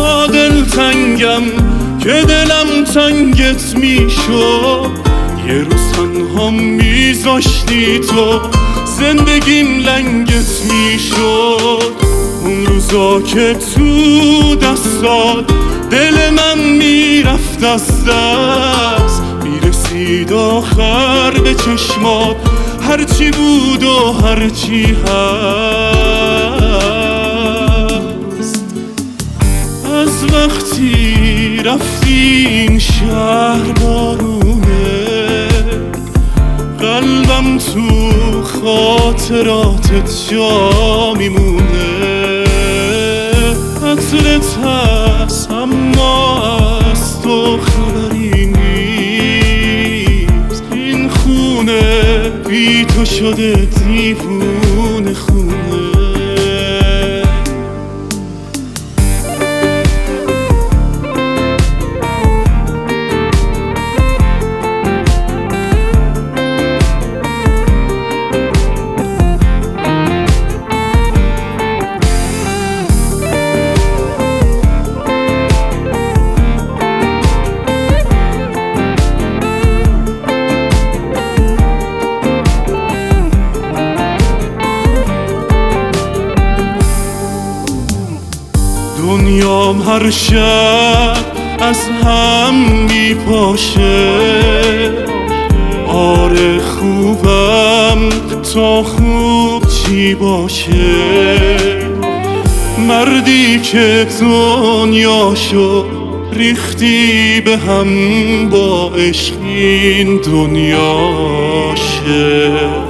تا دلتنگم که دلم تنگت میشد، یه روز تنها میذاشتی تو زندگیم لنگت میشد. اون روزا که تو دستات دل من میرفت از دست، میرسید آخر به چشمات هرچی بود و هرچی هست. از وقتی رفتی این شهر بارونه، قلبم تو خاطراتت جا میمونه. عطرت هست اما از تو خبری نیست، این خونه بی تو شده دیوونه خونه. دنیام هر شب از هم میپاشه، آره خوبم تا خوب چی باشه. مردی که دنیاشو ریختی به هم با عشق این دنیاشه.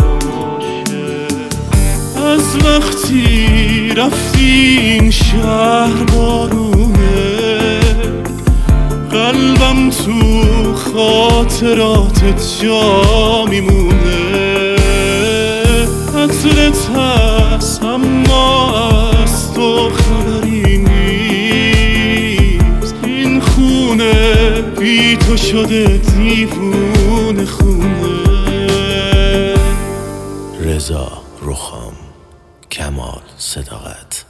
از وقتی رفتی این شهر بارونه، قلبم تو خاطراتت جا میمونه. عطرت هست اما از تو خبری نیست، این خونه بی تو شده دیوونه خونه. رضا رخام، کمال صداقت.